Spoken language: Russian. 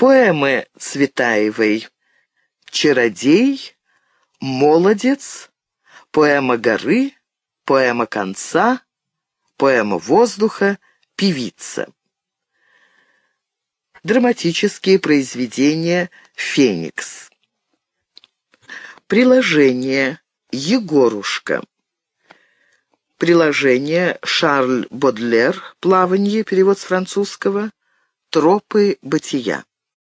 Поэмы Цветаевой «Чародей», «Молодец», поэма «Горы», поэма «Конца», поэма «Воздуха», «Певица». Драматические произведения «Феникс». Приложение «Егорушка». Приложение Шарль Бодлер «Плаванье», перевод с французского, «Тропы бытия».